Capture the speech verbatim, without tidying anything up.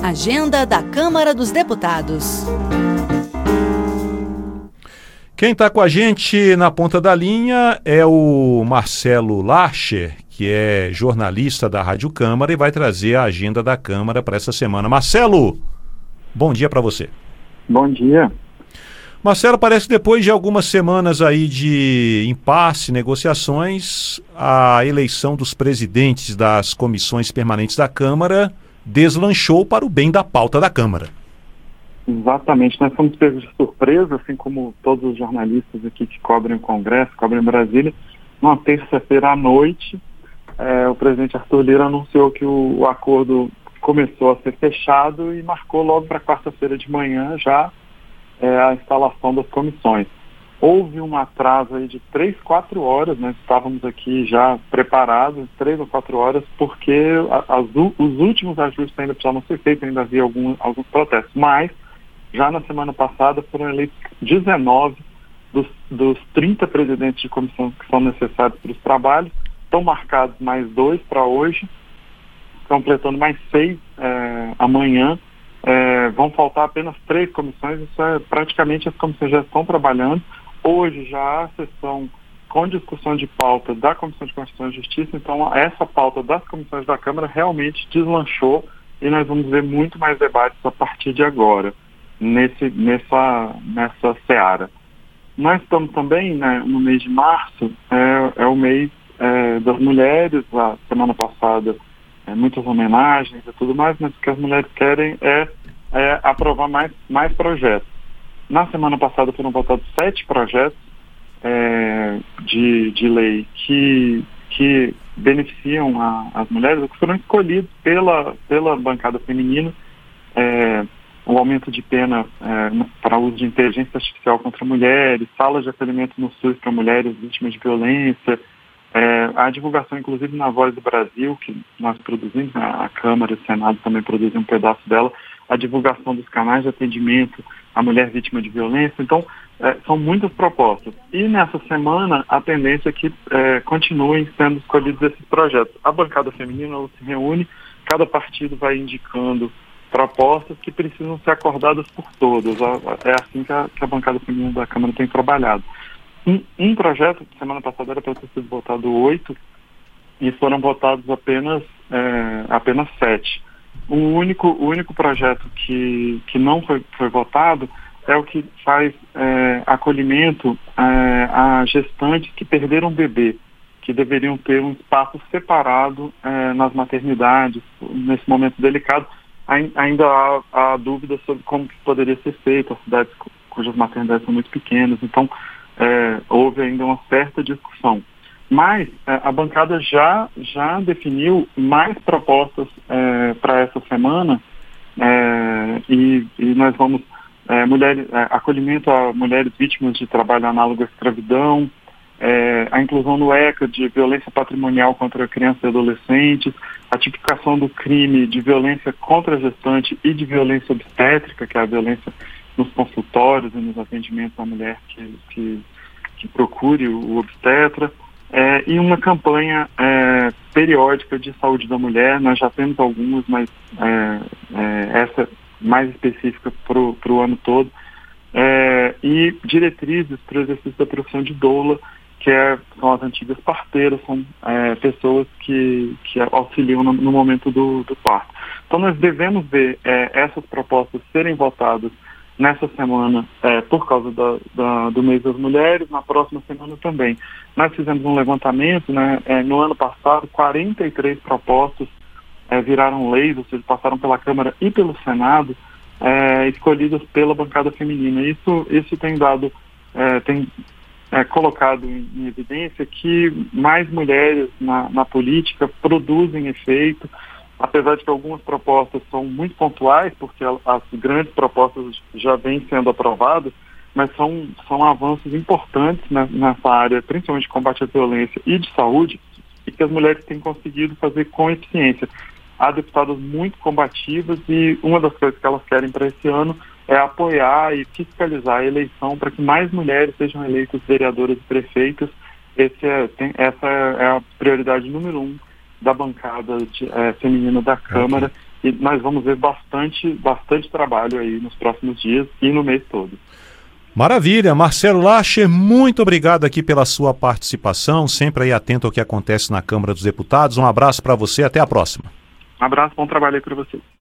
Agenda da Câmara dos Deputados. Quem está com a gente na ponta da linha é o Marcelo Larcher, que é jornalista da Rádio Câmara e vai trazer a agenda da Câmara para essa semana. Marcelo, bom dia para você. Bom dia. Marcelo, parece que depois de algumas semanas aí de impasse, negociações, a eleição dos presidentes das comissões permanentes da Câmara deslanchou para o bem da pauta da Câmara. Exatamente, nós fomos pegos de surpresa, assim como todos os jornalistas aqui que cobrem o Congresso, cobrem Brasília. Numa terça-feira à noite, é, o presidente Arthur Lira anunciou que o, o acordo começou a ser fechado e marcou logo para quarta-feira de manhã já é, a instalação das comissões. Houve um atraso aí de três, quatro horas, nós estávamos aqui já preparados, três ou quatro horas, porque as, os últimos ajustes ainda precisavam ser feitos, ainda havia algum, alguns protestos, mas já na semana passada foram eleitos dezenove dos, dos trinta presidentes de comissão que são necessários para os trabalhos. Estão marcados mais dois para hoje, completando mais seis é, amanhã. É, vão faltar apenas três comissões, isso é praticamente as comissões já estão trabalhando. Hoje já há sessão com discussão de pauta da Comissão de Constituição e Justiça, então essa pauta das comissões da Câmara realmente deslanchou e nós vamos ver muito mais debates a partir de agora. Nesse, nessa, nessa seara. Nós estamos também, né, no mês de março, é, é o mês é, das mulheres. A semana passada, é, muitas homenagens e tudo mais, mas o que as mulheres querem é, é aprovar mais, mais projetos. Na semana passada foram votados sete projetos é, de, de lei que, que beneficiam a, as mulheres, que foram escolhidos pela, pela bancada feminina. É, o aumento de pena é, para uso de inteligência artificial contra mulheres, salas de acolhimento no SUS para mulheres vítimas de violência, é, a divulgação, inclusive, na Voz do Brasil, que nós produzimos, a Câmara e o Senado também produzem um pedaço dela, a divulgação dos canais de atendimento à mulher vítima de violência. Então, é, são muitas propostas. E nessa semana, a tendência é que é, continuem sendo escolhidos esses projetos. A bancada feminina ela se reúne, cada partido vai indicando propostas que precisam ser acordadas por todas. É assim que a, que a bancada feminina da Câmara tem trabalhado. Um, um projeto, semana passada era para ter sido votado oito, e foram votados apenas, é, apenas sete. O único, o único projeto que, que não foi, foi votado é o que faz é, acolhimento é, a gestantes que perderam bebê, que deveriam ter um espaço separado é, nas maternidades, nesse momento delicado. Ainda há, há dúvidas sobre como que poderia ser feito, as cidades cujas maternidades são muito pequenas, então é, houve ainda uma certa discussão. Mas é, a bancada já, já definiu mais propostas é, para essa semana é, e, e nós vamos é, mulheres, é, acolhimento a mulheres vítimas de trabalho análogo à escravidão, É, a inclusão no ECA de violência patrimonial contra crianças e adolescentes, a tipificação do crime de violência contra a gestante e de violência obstétrica, que é a violência nos consultórios e nos atendimentos à mulher que, que, que procure o obstetra, é, e uma campanha é, periódica de saúde da mulher. Nós já temos algumas, mas é, é, essa mais específica para o ano todo, é, e diretrizes para o exercício da profissão de doula, que é, são as antigas parteiras, são é, pessoas que, que auxiliam no, no momento do, do parto. Então nós devemos ver é, essas propostas serem votadas nessa semana é, por causa da, da, do mês das mulheres, na próxima semana também. Nós fizemos um levantamento, né, é, no ano passado, quarenta e três propostas é, viraram leis, ou seja, passaram pela Câmara e pelo Senado, é, escolhidas pela bancada feminina. Isso, isso tem dado, é, tem É, colocado em, em evidência que mais mulheres na, na política produzem efeito, apesar de que algumas propostas são muito pontuais, porque as grandes propostas já vêm sendo aprovadas, mas são, são avanços importantes né, nessa área, principalmente de combate à violência e de saúde, e que as mulheres têm conseguido fazer com eficiência. Há deputadas muito combativas e uma das coisas que elas querem para esse ano é apoiar e fiscalizar a eleição para que mais mulheres sejam eleitas vereadoras e prefeitas. Esse é, tem, essa é a prioridade número um da bancada de, é, feminina da Câmara. e nós vamos ver bastante, bastante trabalho aí nos próximos dias e no mês todo. Maravilha. Marcelo Larcher, muito obrigado aqui pela sua participação, sempre aí atento ao que acontece na Câmara dos Deputados. Um abraço para você, até a próxima. Um abraço, bom trabalho aí para vocês.